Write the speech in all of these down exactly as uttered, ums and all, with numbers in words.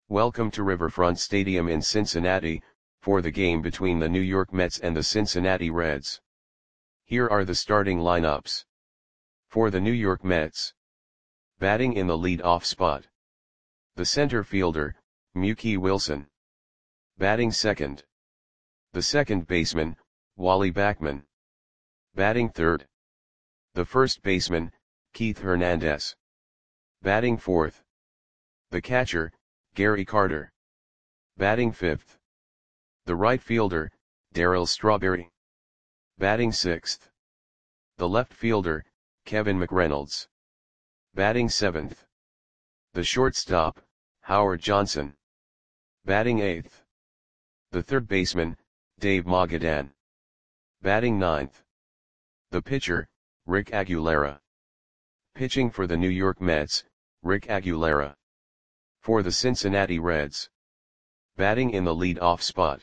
Welcome to Riverfront Stadium in Cincinnati, for the game between the New York Mets and the Cincinnati Reds. Here are the starting lineups. For the New York Mets. Batting in the lead-off spot. The center fielder, Mookie Wilson. Batting second. The second baseman, Wally Backman. Batting third. The first baseman, Keith Hernandez. Batting fourth. The catcher, Gary Carter. Batting fifth. The right fielder, Darryl Strawberry. Batting sixth. The left fielder, Kevin McReynolds. Batting seventh. The shortstop, Howard Johnson. Batting eighth. The third baseman, Dave Magadan. Batting ninth. The pitcher, Rick Aguilera. Pitching for the New York Mets, Rick Aguilera. For the Cincinnati Reds. Batting in the lead-off spot.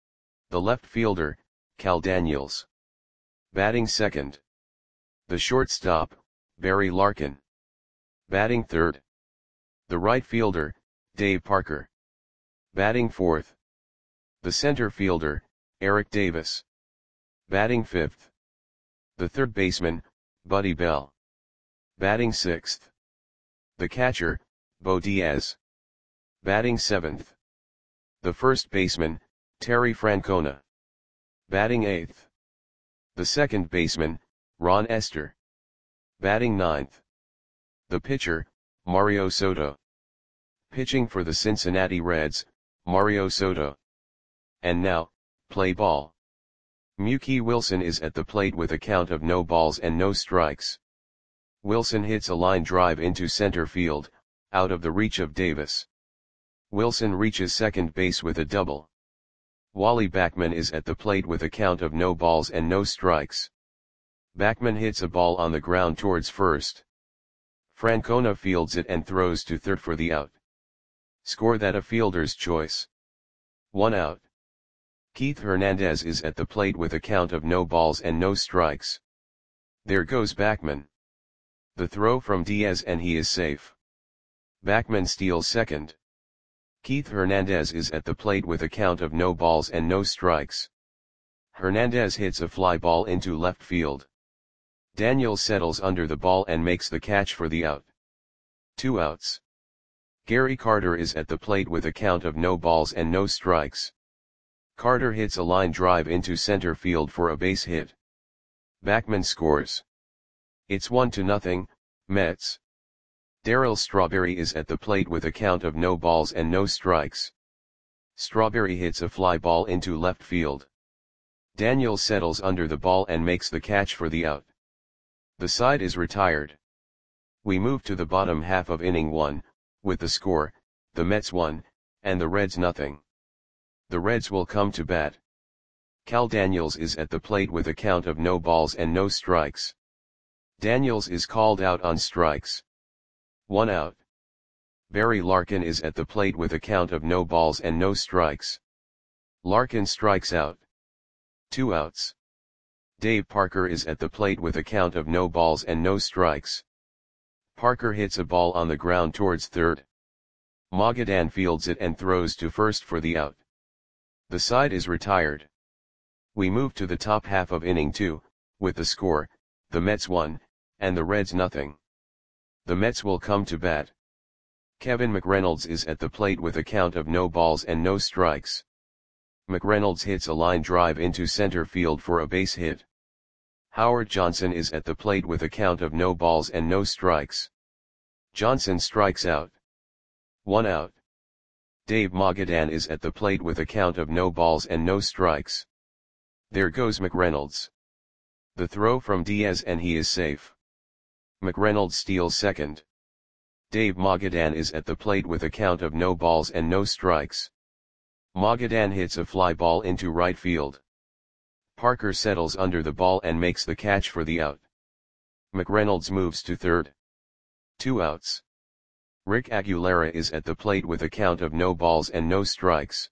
The left fielder, Cal Daniels. Batting second. The shortstop, Barry Larkin. Batting third. The right fielder, Dave Parker. Batting fourth. The center fielder, Eric Davis. Batting fifth. The third baseman, Buddy Bell. Batting sixth. The catcher, Bo Diaz. Batting seventh. The first baseman, Terry Francona. Batting eighth. The second baseman, Ron Estes. Batting ninth. The pitcher, Mario Soto. Pitching for the Cincinnati Reds, Mario Soto. And now, play ball. Mookie Wilson is at the plate with a count of no balls and no strikes. Wilson hits a line drive into center field, out of the reach of Davis. Wilson reaches second base with a double. Wally Backman is at the plate with a count of no balls and no strikes. Backman hits a ball on the ground towards first. Francona fields it and throws to third for the out. Score that a fielder's choice. One out. Keith Hernandez is at the plate with a count of no balls and no strikes. There goes Backman. The throw from Diaz and he is safe. Backman steals second. Keith Hernandez is at the plate with a count of no balls and no strikes. Hernandez hits a fly ball into left field. Daniels settles under the ball and makes the catch for the out. Two outs. Gary Carter is at the plate with a count of no balls and no strikes. Carter hits a line drive into center field for a base hit. Backman scores. It's one to nothing, Mets. Darryl Strawberry is at the plate with a count of no balls and no strikes. Strawberry hits a fly ball into left field. Daniels settles under the ball and makes the catch for the out. The side is retired. We move to the bottom half of inning one, with the score, the Mets one, and the Reds nothing. The Reds will come to bat. Cal Daniels is at the plate with a count of no balls and no strikes. Daniels is called out on strikes. One out. Barry Larkin is at the plate with a count of no balls and no strikes. Larkin strikes out. Two outs. Dave Parker is at the plate with a count of no balls and no strikes. Parker hits a ball on the ground towards third. Magadan fields it and throws to first for the out. The side is retired. We move to the top half of inning two, with the score, the Mets one, and the Reds nothing. The Mets will come to bat. Kevin McReynolds is at the plate with a count of no balls and no strikes. McReynolds hits a line drive into center field for a base hit. Howard Johnson is at the plate with a count of no balls and no strikes. Johnson strikes out. One out. Dave Magadan is at the plate with a count of no balls and no strikes. There goes McReynolds. The throw from Diaz and he is safe. McReynolds steals second. Dave Magadan is at the plate with a count of no balls and no strikes. Magadan hits a fly ball into right field. Parker settles under the ball and makes the catch for the out. McReynolds moves to third. Two outs. Rick Aguilera is at the plate with a count of no balls and no strikes.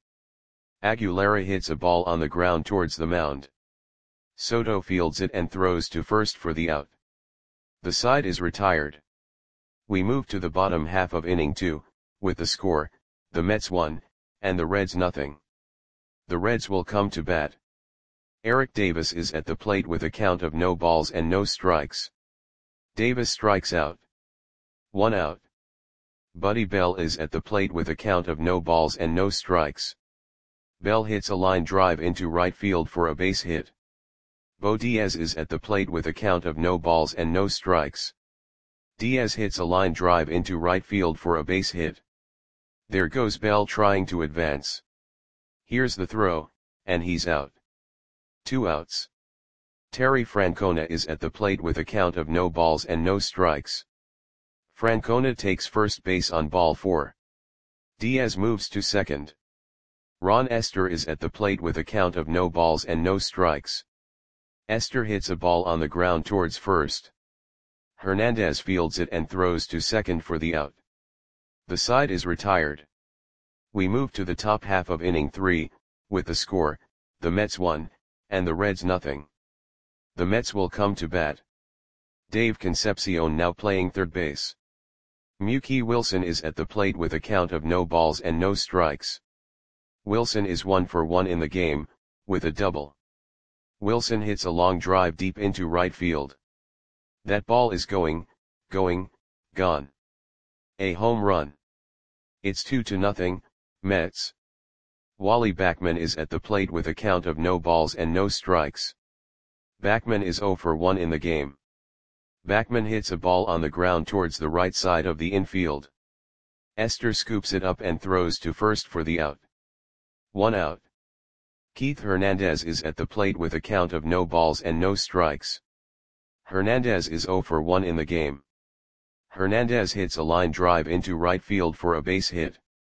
Aguilera hits a ball on the ground towards the mound. Soto fields it and throws to first for the out. The side is retired. We move to the bottom half of inning two, with the score, the Mets one, and the Reds nothing. The Reds will come to bat. Eric Davis is at the plate with a count of no balls and no strikes. Davis strikes out. One out. Buddy Bell is at the plate with a count of no balls and no strikes. Bell hits a line drive into right field for a base hit. Bo Diaz is at the plate with a count of no balls and no strikes. Diaz hits a line drive into right field for a base hit. There goes Bell trying to advance. Here's the throw, and he's out. Two outs. Terry Francona is at the plate with a count of no balls and no strikes. Francona takes first base on ball four. Diaz moves to second. Ron Esther is at the plate with a count of no balls and no strikes. Esther hits a ball on the ground towards first. Hernandez fields it and throws to second for the out. The side is retired. We move to the top half of inning three, with the score, the Mets one, and the Reds nothing. The Mets will come to bat. Dave Concepcion now playing third base. Mookie Wilson is at the plate with a count of no balls and no strikes. Wilson is one for one in the game, with a double. Wilson hits a long drive deep into right field. That ball is going, going, gone. A home run. It's two to nothing, Mets. Wally Backman is at the plate with a count of no balls and no strikes. Backman is zero for one in the game. Backman hits a ball on the ground towards the right side of the infield. Esther scoops it up and throws to first for the out. One out. Keith Hernandez is at the plate with a count of no balls and no strikes. Hernandez is zero for one in the game. Hernandez hits a line drive into right field for a base hit.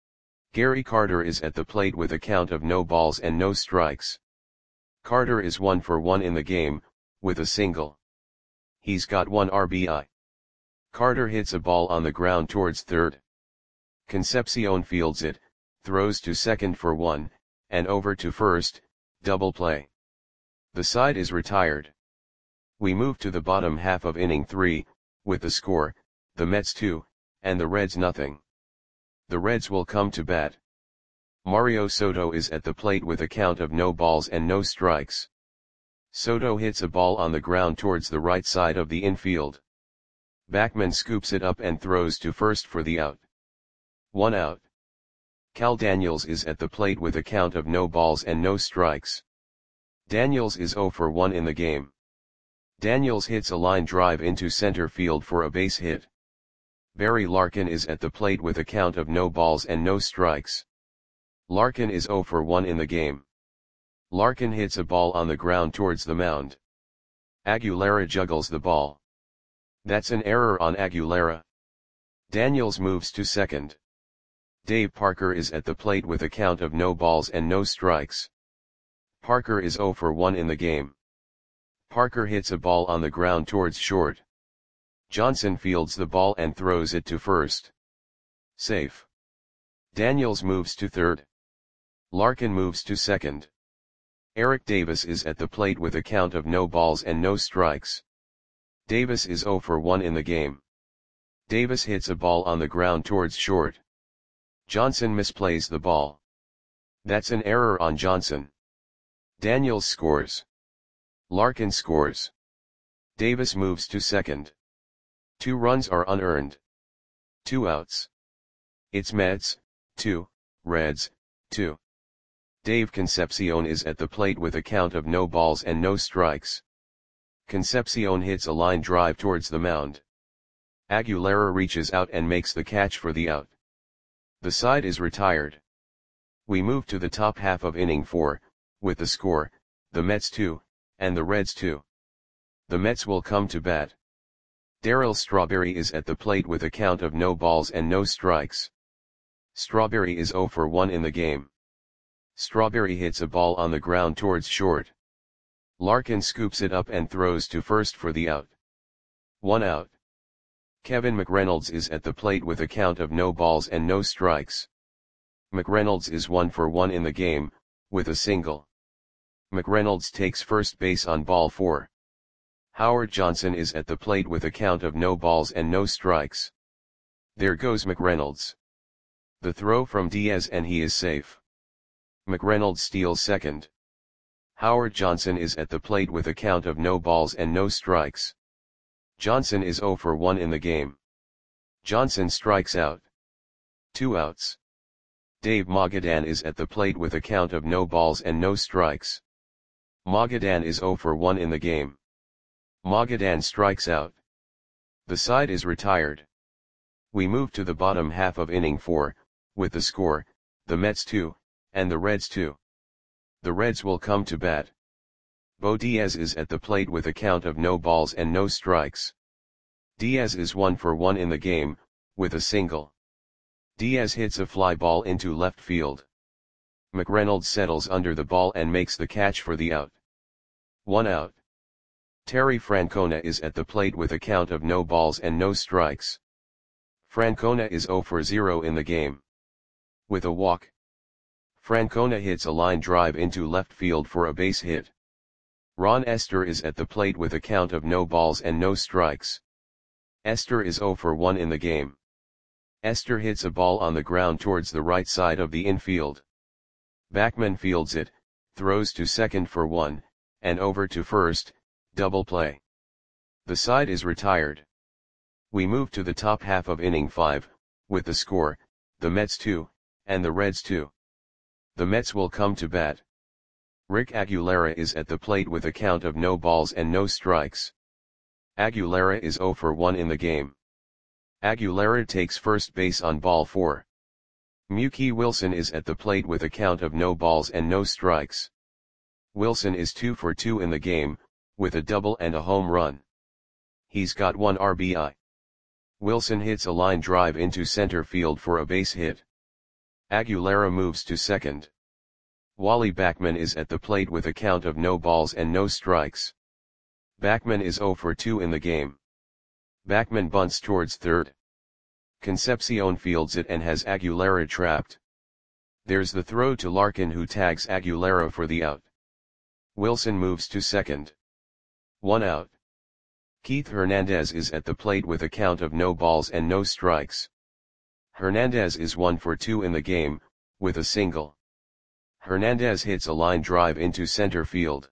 Gary Carter is at the plate with a count of no balls and no strikes. Carter is one for one in the game, with a single. He's got one R B I. Carter hits a ball on the ground towards third. Concepcion fields it, throws to second for one, and over to first, double play. The side is retired. We move to the bottom half of inning three, with the score, the Mets two, and the Reds nothing. The Reds will come to bat. Mario Soto is at the plate with a count of no balls and no strikes. Soto hits a ball on the ground towards the right side of the infield. Backman scoops it up and throws to first for the out. One out. Cal Daniels is at the plate with a count of no balls and no strikes. Daniels is zero for one in the game. Daniels hits a line drive into center field for a base hit. Barry Larkin is at the plate with a count of no balls and no strikes. Larkin is zero for one in the game. Larkin hits a ball on the ground towards the mound. Aguilera juggles the ball. That's an error on Aguilera. Daniels moves to second. Dave Parker is at the plate with a count of no balls and no strikes. Parker is zero for one in the game. Parker hits a ball on the ground towards short. Johnson fields the ball and throws it to first. Safe. Daniels moves to third. Larkin moves to second. Eric Davis is at the plate with a count of no balls and no strikes. Davis is zero for one in the game. Davis hits a ball on the ground towards short. Johnson misplays the ball. That's an error on Johnson. Daniels scores. Larkin scores. Davis moves to second. Two runs are unearned. Two outs. It's Mets, two, Reds, two. Dave Concepcion is at the plate with a count of no balls and no strikes. Concepcion hits a line drive towards the mound. Aguilera reaches out and makes the catch for the out. The side is retired. We move to the top half of inning four, with the score, the Mets two, and the Reds two. The Mets will come to bat. Darryl Strawberry is at the plate with a count of no balls and no strikes. Strawberry is zero for one in the game. Strawberry hits a ball on the ground towards short. Larkin scoops it up and throws to first for the out. One out. Kevin McReynolds is at the plate with a count of no balls and no strikes. McReynolds is one for one in the game, with a single. McReynolds takes first base on ball four. Howard Johnson is at the plate with a count of no balls and no strikes. There goes McReynolds. The throw from Diaz and he is safe. McReynolds steals second. Howard Johnson is at the plate with a count of no balls and no strikes. Johnson is zero for one in the game. Johnson strikes out. Two outs. Dave Magadan is at the plate with a count of no balls and no strikes. Magadan is zero for one in the game. Magadan strikes out. The side is retired. We move to the bottom half of inning four, with the score, the Mets two, and the Reds two. The Reds will come to bat. Bo Diaz is at the plate with a count of no balls and no strikes. Diaz is one for one in the game, with a single. Diaz hits a fly ball into left field. McReynolds settles under the ball and makes the catch for the out. One out. Terry Francona is at the plate with a count of no balls and no strikes. Francona is zero for zero in the game. With a walk, Francona hits a line drive into left field for a base hit. Ron Esther is at the plate with a count of no balls and no strikes. Esther is zero for one in the game. Esther hits a ball on the ground towards the right side of the infield. Backman fields it, throws to second for one, and over to first, double play. The side is retired. We move to the top half of inning five, with the score, the Mets two, and the Reds two. The Mets will come to bat. Rick Aguilera is at the plate with a count of no balls and no strikes. Aguilera is zero for one in the game. Aguilera takes first base on ball four. Mookie Wilson is at the plate with a count of no balls and no strikes. Wilson is two for two in the game, with a double and a home run. He's got one R B I. Wilson hits a line drive into center field for a base hit. Aguilera moves to second. Wally Backman is at the plate with a count of no balls and no strikes. Backman is zero for two in the game. Backman bunts towards third. Concepcion fields it and has Aguilera trapped. There's the throw to Larkin, who tags Aguilera for the out. Wilson moves to second. One out. Keith Hernandez is at the plate with a count of no balls and no strikes. Hernandez is one for two in the game, with a single. Hernandez hits a line drive into center field.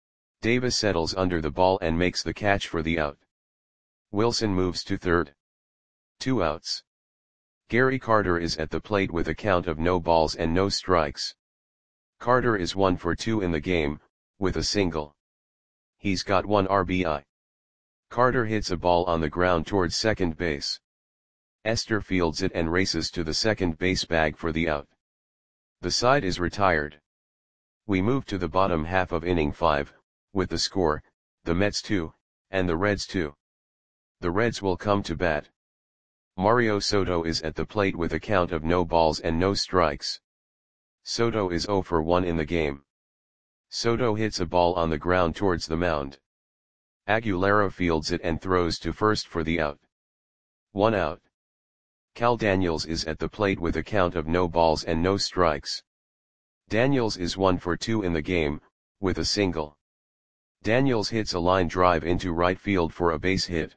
Davis settles under the ball and makes the catch for the out. Wilson moves to third. Two outs. Gary Carter is at the plate with a count of no balls and no strikes. Carter is one for two in the game, with a single. He's got one R B I. Carter hits a ball on the ground towards second base. Esther fields it and races to the second base bag for the out. The side is retired. We move to the bottom half of inning five, with the score, the Mets two, and the Reds two. The Reds will come to bat. Mario Soto is at the plate with a count of no balls and no strikes. Soto is zero for one in the game. Soto hits a ball on the ground towards the mound. Aguilera fields it and throws to first for the out. One out. Cal Daniels is at the plate with a count of no balls and no strikes. Daniels is one for two in the game, with a single. Daniels hits a line drive into right field for a base hit.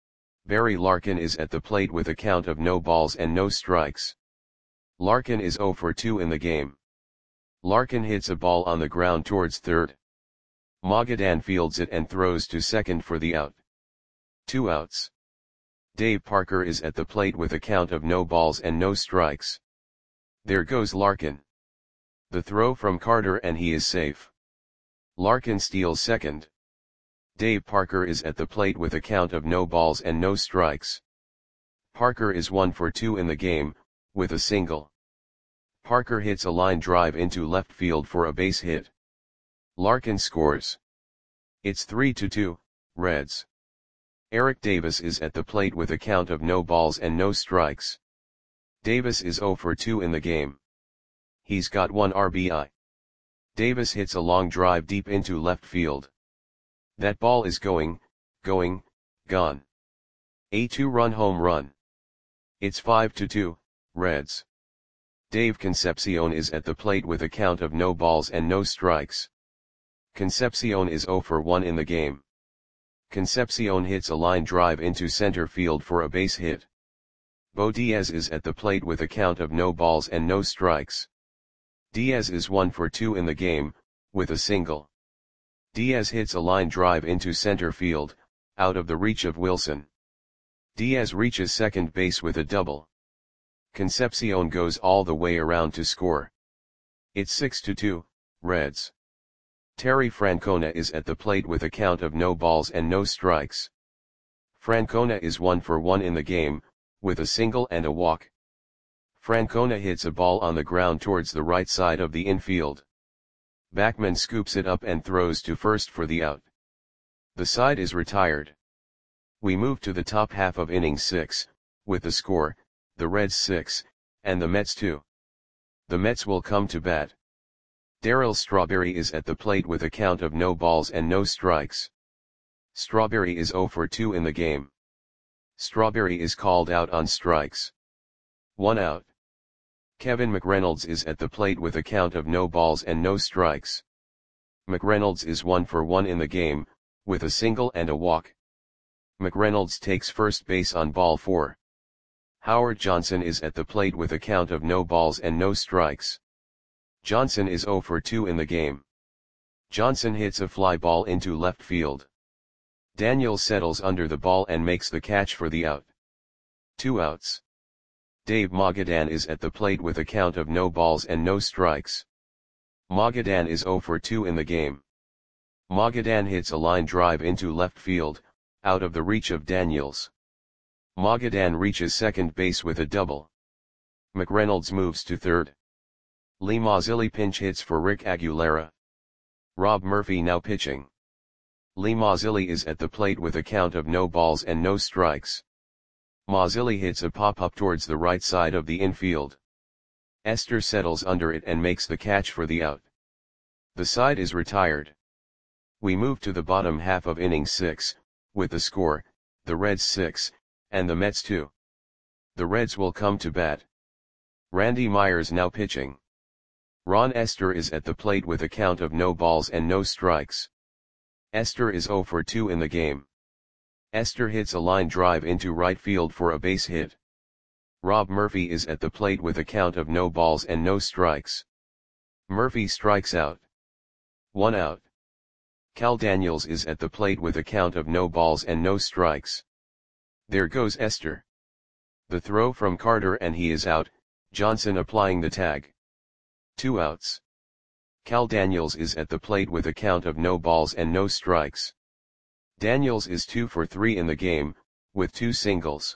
Barry Larkin is at the plate with a count of no balls and no strikes. Larkin is zero for two in the game. Larkin hits a ball on the ground towards third. Magadan fields it and throws to second for the out. Two outs. Dave Parker is at the plate with a count of no balls and no strikes. There goes Larkin. The throw from Carter and he is safe. Larkin steals second. Dave Parker is at the plate with a count of no balls and no strikes. Parker is one for two in the game, with a single. Parker hits a line drive into left field for a base hit. Larkin scores. It's three to two, Reds. Eric Davis is at the plate with a count of no balls and no strikes. Davis is zero for two in the game. He's got one R B I. Davis hits a long drive deep into left field. That ball is going, going, gone. A two-run home run. It's five to two, Reds. Dave Concepcion is at the plate with a count of no balls and no strikes. Concepcion is zero for one in the game. Concepcion hits a line drive into center field for a base hit. Bo Diaz is at the plate with a count of no balls and no strikes. Diaz is one for two in the game, with a single. Diaz hits a line drive into center field, out of the reach of Wilson. Diaz reaches second base with a double. Concepcion goes all the way around to score. It's six to two, Reds. Terry Francona is at the plate with a count of no balls and no strikes. Francona is one for one in the game, with a single and a walk. Francona hits a ball on the ground towards the right side of the infield. Backman scoops it up and throws to first for the out. The side is retired. We move to the top half of inning six, with the score, the Reds six, and the Mets two. The Mets will come to bat. Darryl Strawberry is at the plate with a count of no balls and no strikes. Strawberry is zero for two in the game. Strawberry is called out on strikes. One out. Kevin McReynolds is at the plate with a count of no balls and no strikes. McReynolds is one for one in the game, with a single and a walk. McReynolds takes first base on ball four. Howard Johnson is at the plate with a count of no balls and no strikes. Johnson is zero for two in the game. Johnson hits a fly ball into left field. Daniels settles under the ball and makes the catch for the out. Two outs. Dave Magadan is at the plate with a count of no balls and no strikes. Magadan is zero for two in the game. Magadan hits a line drive into left field, out of the reach of Daniels. Magadan reaches second base with a double. McReynolds moves to third. Lee Mazzilli pinch hits for Rick Aguilera. Rob Murphy now pitching. Lee Mazzilli is at the plate with a count of no balls and no strikes. Mazzilli hits a pop-up towards the right side of the infield. Esther settles under it and makes the catch for the out. The side is retired. We move to the bottom half of inning six, with the score, the Reds six, and the Mets two. The Reds will come to bat. Randy Myers now pitching. Ron Esther is at the plate with a count of no balls and no strikes. Esther is zero for two in the game. Esther hits a line drive into right field for a base hit. Rob Murphy is at the plate with a count of no balls and no strikes. Murphy strikes out. One out. Cal Daniels is at the plate with a count of no balls and no strikes. There goes Esther. The throw from Carter and he is out, Johnson applying the tag. Two outs. Cal Daniels is at the plate with a count of no balls and no strikes. Daniels is two for three in the game, with two singles.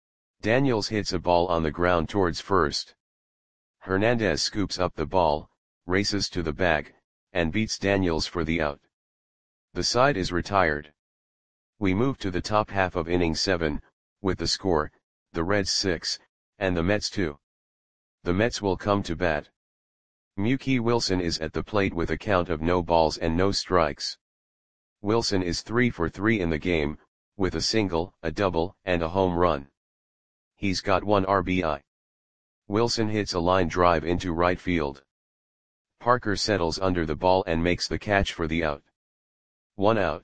Daniels hits a ball on the ground towards first. Hernandez scoops up the ball, races to the bag, and beats Daniels for the out. The side is retired. We move to the top half of inning seven, with the score, the Reds six, and the Mets two. The Mets will come to bat. Mookie Wilson is at the plate with a count of no balls and no strikes. Wilson is three for three in the game, with a single, a double, and a home run. He's got one R B I. Wilson hits a line drive into right field. Parker settles under the ball and makes the catch for the out. One out.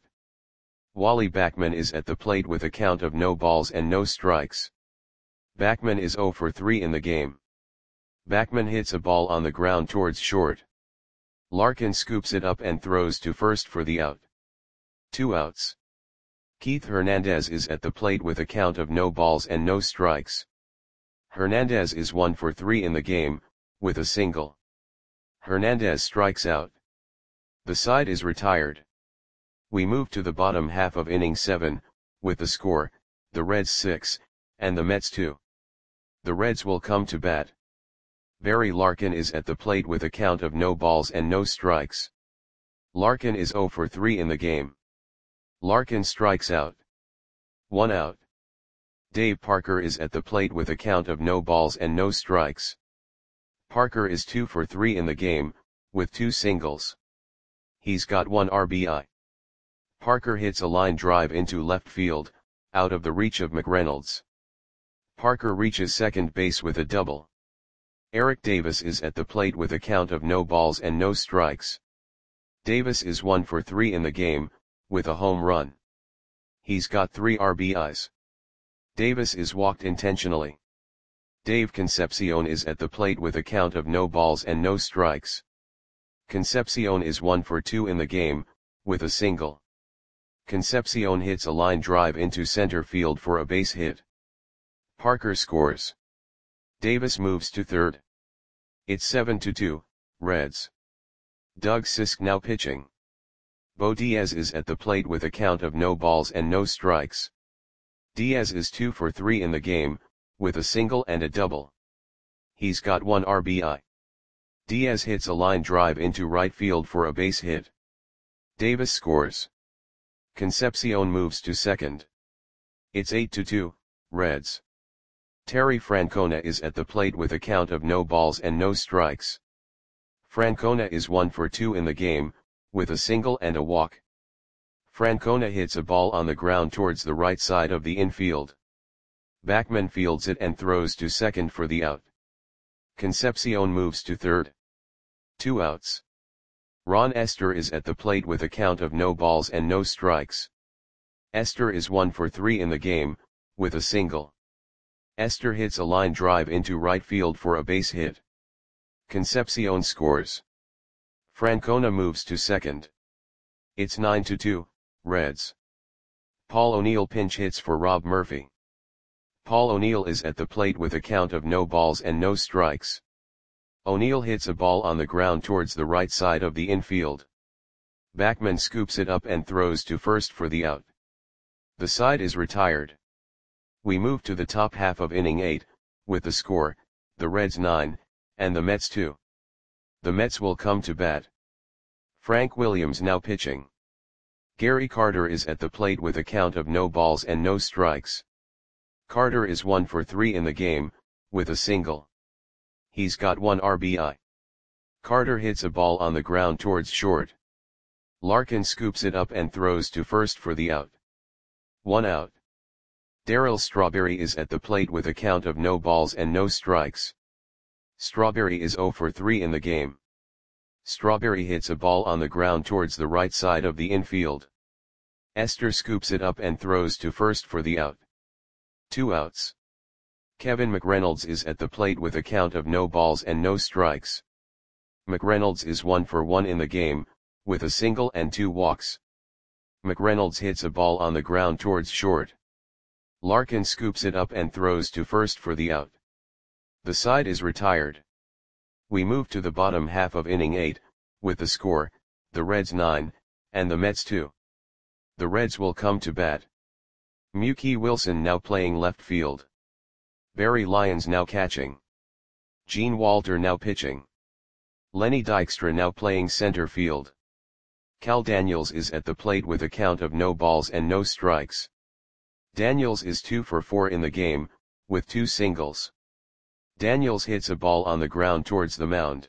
Wally Backman is at the plate with a count of no balls and no strikes. Backman is zero for three in the game. Backman hits a ball on the ground towards short. Larkin scoops it up and throws to first for the out. Two outs. Keith Hernandez is at the plate with a count of no balls and no strikes. Hernandez is one for three in the game, with a single. Hernandez strikes out. The side is retired. We move to the bottom half of inning seven, with the score, the Reds six, and the Mets two. The Reds will come to bat. Barry Larkin is at the plate with a count of no balls and no strikes. Larkin is zero for three in the game. Larkin strikes out. One out. Dave Parker is at the plate with a count of no balls and no strikes. Parker is two for three in the game, with two singles. He's got one R B I. Parker hits a line drive into left field, out of the reach of McReynolds. Parker reaches second base with a double. Eric Davis is at the plate with a count of no balls and no strikes. Davis is one for three in the game, with a home run. He's got three R B Is. Davis is walked intentionally. Dave Concepcion is at the plate with a count of no balls and no strikes. Concepcion is one for two in the game, with a single. Concepcion hits a line drive into center field for a base hit. Parker scores. Davis moves to third. It's seven to two, Reds. Doug Sisk now pitching. Bo Diaz is at the plate with a count of no balls and no strikes. Diaz is two for three in the game, with a single and a double. He's got one R B I. Diaz hits a line drive into right field for a base hit. Davis scores. Concepcion moves to second. It's eight to two, Reds. Terry Francona is at the plate with a count of no balls and no strikes. Francona is one for two in the game, with a single and a walk. Francona hits a ball on the ground towards the right side of the infield. Backman fields it and throws to second for the out. Concepcion moves to third. Two outs. Ron Esther is at the plate with a count of no balls and no strikes. Esther is one for three in the game, with a single. Esther hits a line drive into right field for a base hit. Concepcion scores. Francona moves to second. It's nine to two, Reds. Paul O'Neill pinch hits for Rob Murphy. Paul O'Neill is at the plate with a count of no balls and no strikes. O'Neill hits a ball on the ground towards the right side of the infield. Backman scoops it up and throws to first for the out. The side is retired. We move to the top half of inning eight, with the score, the Reds nine, and the Mets two. The Mets will come to bat. Frank Williams now pitching. Gary Carter is at the plate with a count of no balls and no strikes. Carter is one for three in the game, with a single. He's got one R B I. Carter hits a ball on the ground towards short. Larkin scoops it up and throws to first for the out. One out. Darryl Strawberry is at the plate with a count of no balls and no strikes. Strawberry is zero for three in the game. Strawberry hits a ball on the ground towards the right side of the infield. Esther scoops it up and throws to first for the out. Two outs. Kevin McReynolds is at the plate with a count of no balls and no strikes. McReynolds is one for one in the game, with a single and two walks. McReynolds hits a ball on the ground towards short. Larkin scoops it up and throws to first for the out. The side is retired. We move to the bottom half of inning eight, with the score, the Reds nine, and the Mets two. The Reds will come to bat. Mookie Wilson now playing left field. Barry Lyons now catching. Gene Walter now pitching. Lenny Dykstra now playing center field. Cal Daniels is at the plate with a count of no balls and no strikes. Daniels is two for four in the game, with two singles. Daniels hits a ball on the ground towards the mound.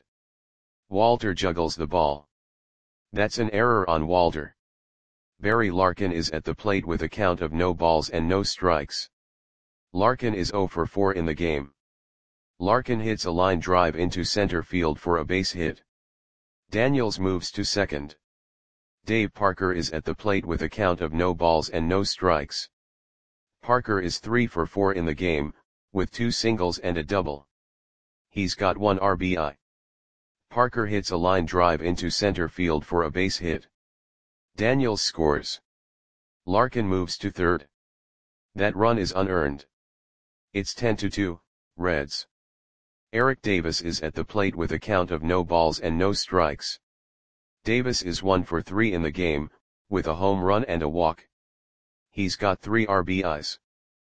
Walter juggles the ball. That's an error on Walter. Barry Larkin is at the plate with a count of no balls and no strikes. Larkin is zero for four in the game. Larkin hits a line drive into center field for a base hit. Daniels moves to second. Dave Parker is at the plate with a count of no balls and no strikes. Parker is three for four in the game, with two singles and a double. He's got one R B I. Parker hits a line drive into center field for a base hit. Daniels scores. Larkin moves to third. That run is unearned. It's ten to two, Reds. Eric Davis is at the plate with a count of no balls and no strikes. Davis is one for three in the game, with a home run and a walk. He's got three R B Is.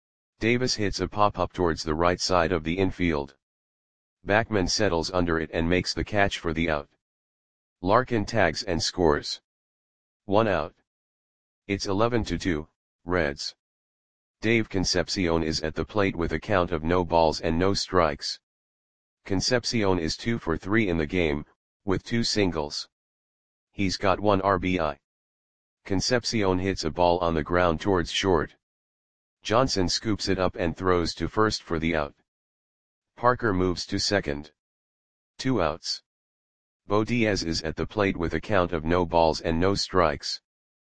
Davis hits a pop-up towards the right side of the infield. Backman settles under it and makes the catch for the out. Larkin tags and scores. One out. It's eleven to two, Reds. Dave Concepcion is at the plate with a count of no balls and no strikes. Concepcion is two for three in the game, with two singles. He's got one R B I. Concepcion hits a ball on the ground towards short. Johnson scoops it up and throws to first for the out. Parker moves to second. Two outs. Bo Diaz is at the plate with a count of no balls and no strikes.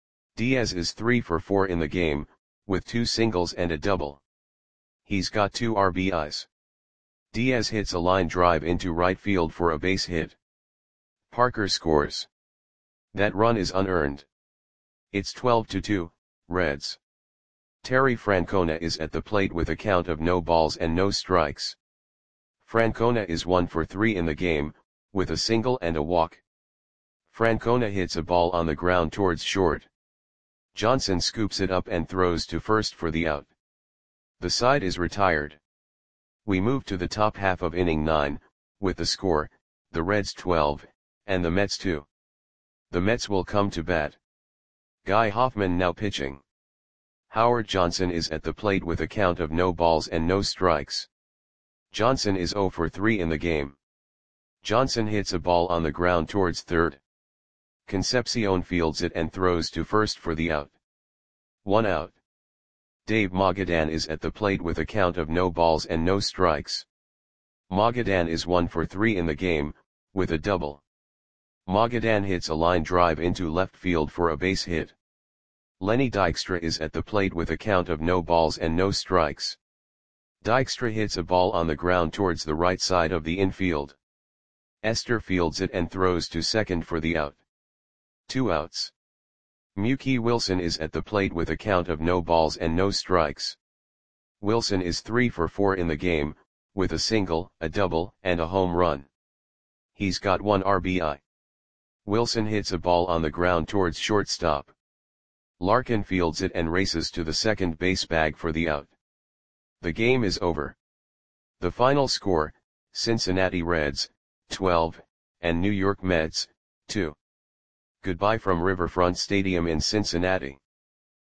Diaz is three for four in the game, with two singles and a double. He's got two R B Is. Diaz hits a line drive into right field for a base hit. Parker scores. That run is unearned. It's twelve to two, Reds. Terry Francona is at the plate with a count of no balls and no strikes. Francona is one for three in the game, with a single and a walk. Francona hits a ball on the ground towards short. Johnson scoops it up and throws to first for the out. The side is retired. We move to the top half of inning nine, with the score, the Reds twelve, and the Mets two. The Mets will come to bat. Guy Hoffman now pitching. Howard Johnson is at the plate with a count of no balls and no strikes. Johnson is zero for three in the game. Johnson hits a ball on the ground towards third. Concepcion fields it and throws to first for the out. One out. Dave Magadan is at the plate with a count of no balls and no strikes. Magadan is one for three in the game, with a double. Magadan hits a line drive into left field for a base hit. Lenny Dykstra is at the plate with a count of no balls and no strikes. Dykstra hits a ball on the ground towards the right side of the infield. Esther fields it and throws to second for the out. Two outs. Mookie Wilson is at the plate with a count of no balls and no strikes. Wilson is three for four in the game, with a single, a double, and a home run. He's got one R B I. Wilson hits a ball on the ground towards shortstop. Larkin fields it and races to the second base bag for the out. The game is over. The final score, Cincinnati Reds, twelve, and New York Mets, two. Goodbye from Riverfront Stadium in Cincinnati.